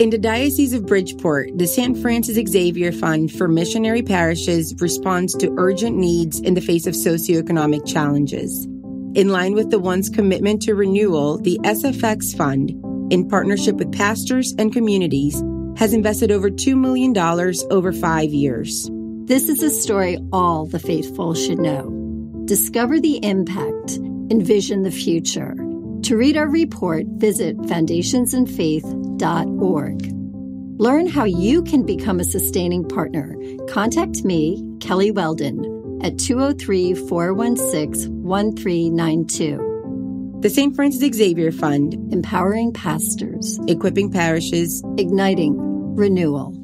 In the Diocese of Bridgeport, the St. Francis Xavier Fund for Missionary Parishes responds to urgent needs in the face of socioeconomic challenges. In line with the one's commitment to renewal, the SFX Fund, in partnership with pastors and communities, has invested over $2 million over 5 years. This is a story all the faithful should know. Discover the impact, envision the future. To read our report, visit foundationsandfaith.org. Learn how you can become a sustaining partner. Contact me, Kelly Weldon, at 203-416-1392. The St. Francis Xavier Fund, empowering pastors, equipping parishes, igniting renewal.